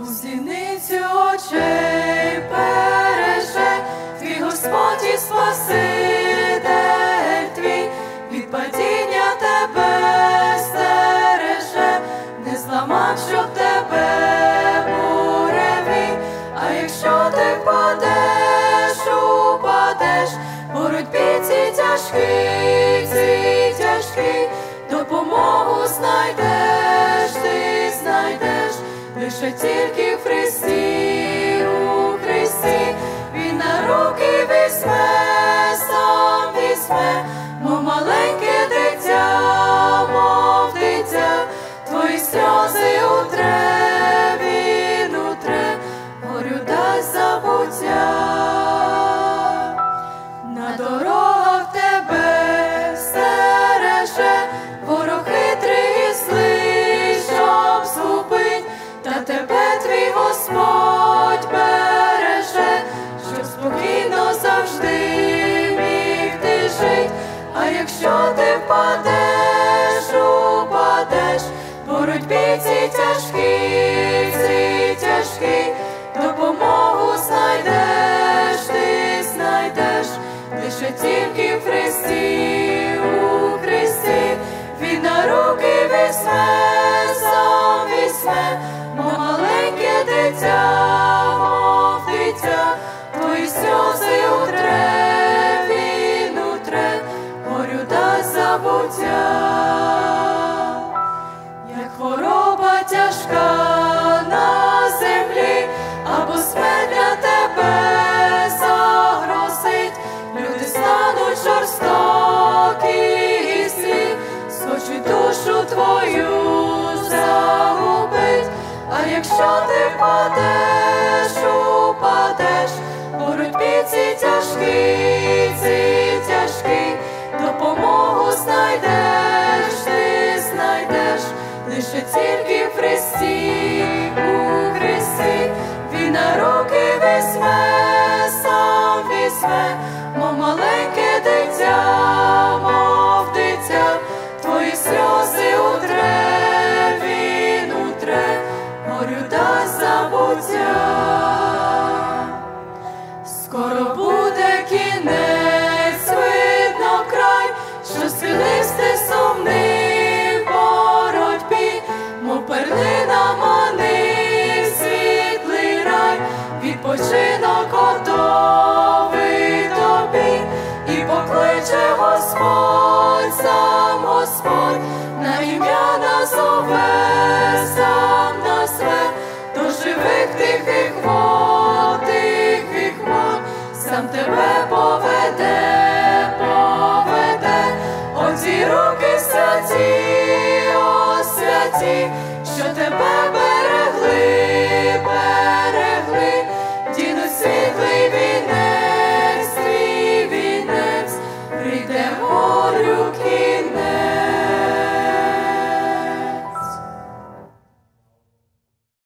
У зіниці очей береже твій Господь і Спаситель твій, від падіння тебе стереже, не зламав, щоб тебе буревій. А якщо ти впадеш, упадеш, в боротьбі цій тяжкій, допомогу знайдеш, ти знайдеш, лише тільки в Христі, у Христі. Він на руки візьме, сам візьме, мов маленьке дитя, мов дитя, твої сльози утре, він утре, горю дасть забуття. На дорогах тебе стереже ворог хитрий і злий, щоб згубить, та тебе твій Господь береже, щоб спокійно завжди міг ти жить. А якщо ти впадеш, упадеш, в боротьбі цій тяжкій, допомогу знайдеш, ти знайдеш, лише тільки в Христі, у Христі. Він на руки візьме, сам візьме, мов маленьке дитя, мов дитя, твої сльози утре, він утре, горю дасть забуття. Як хвороба тяжка на землі, або смерть для тебе загрозить, люди стануть жорстокі і злі, схочуть душу твою загубить. А якщо ти впадеш, упадеш, в боротьбі цій тяжкій, допомогу знайдеш, ти знайдеш, лише тільки в Христі, у Христі. Він на руки візьме, сам візьме, мов маленьке дитя, мов дитя, твої сльози утре, він утре, горю дасть забуття. Скоро буде кінець, видно край, що схилився ти сумний в боротьбі, мов перлина манив світлий рай, відпочинок готовий тобі, і покличе Господь, сам Господь, на ім'я назове, сам назве, до живих тихих вод, сам тебе поведе, оці руки святі, о святі, що тебе